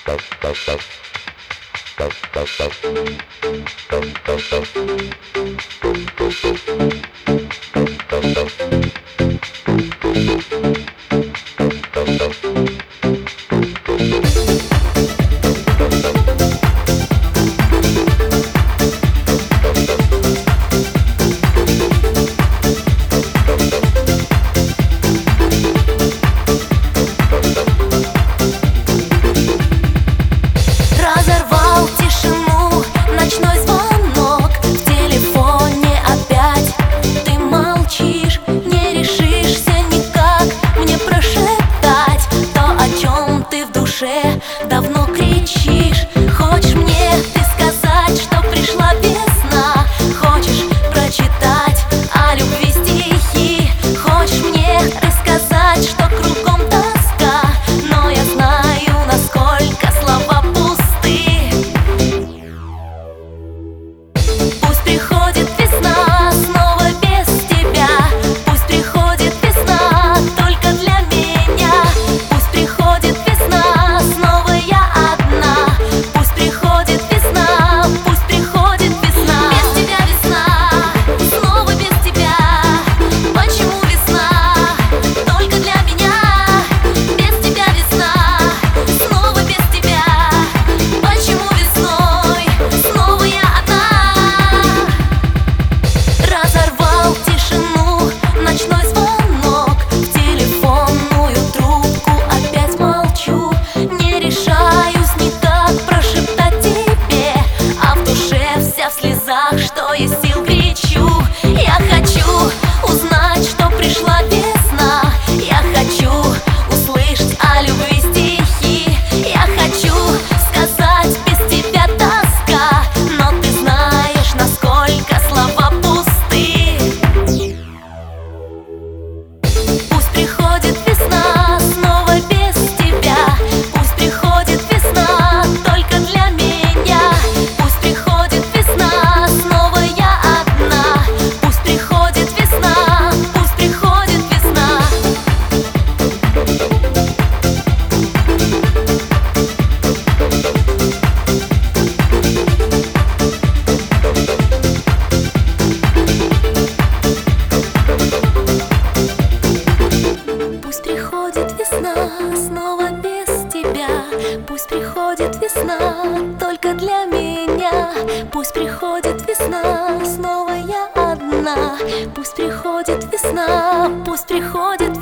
Давно кричишь, хочешь мне ты сказать, что пришла весна? Хочешь прочитать о любви стихи? Хочешь мне рассказать, что кругом тоска? Но я знаю, насколько слова пусты. Пусть приходит весна снова без тебя. Пусть приходит весна только для меня. Пусть приходит весна, снова я одна. Пусть приходит весна, пусть приходит весна. Без тебя весна, снова без тебя. Почему весна только для меня? Без тебя весна, снова без тебя. Почему весной снова я одна? Разорвал тишину ночной звонок в телефонную трубку. Опять молчу, не решаюсь никак прошептать тебе, а в душе вся в слезах, что есть сил кричу. Я хочу узнать, что пришла весна. Я хочу услышать о любви стихи. Я хочу сказать, без тебя тоска. Но ты знаешь, насколько слова пусты. Пусть приходит весна снова без тебя. Пусть приходит весна только для меня. Пусть приходит весна, снова я одна. Пусть приходит весна, пусть приходит весна. Пусть приходит весна снова без тебя. Пусть приходит весна только для меня. Пусть приходит весна, снова я одна. Пусть приходит весна, пусть приходит